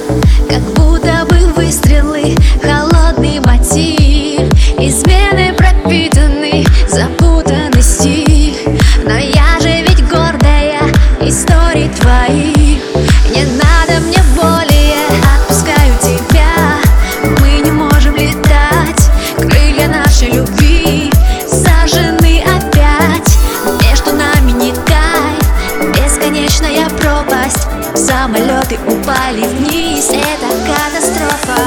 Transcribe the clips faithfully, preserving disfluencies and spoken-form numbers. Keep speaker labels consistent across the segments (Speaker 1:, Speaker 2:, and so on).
Speaker 1: как будто бы выстрелы, холодный мотив, измены пропитанный, запутанный стих. Но я же ведь гордая историй твоих. Не надо мне более, отпускаю тебя. Мы не можем летать, крылья нашей любви сожжены опять. Между нами не кайф, бесконечная пропасть. Самолеты упали вниз, это катастрофа.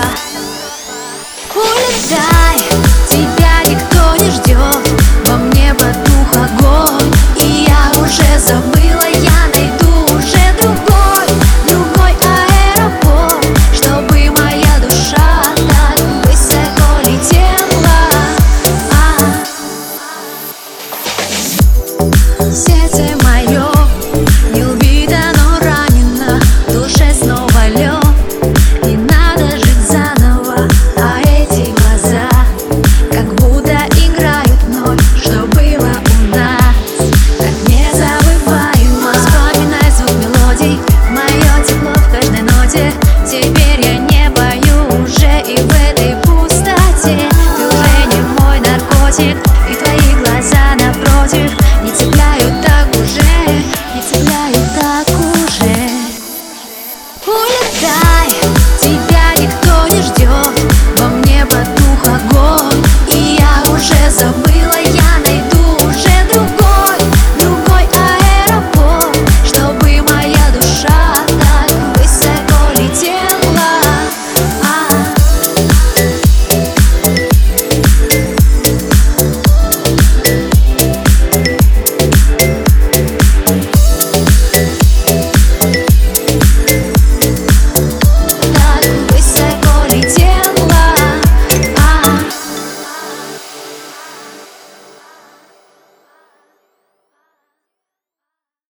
Speaker 1: Улетай, тебя никто не ждет, во мне потух огонь, и я уже забыла, я найду уже другой, другой аэропорт, чтобы моя душа так высоко летела. А-а. Сердце мое не убито, но ранено, в душе снова лед, и надо жить заново. А эти глаза как будто играют вновь, что было у нас так незабываемо. Вспоминай звук мелодий, мое тепло в каждой ноте. Теперь я не пою уже, и в этой пустоте ты уже не мой наркотик.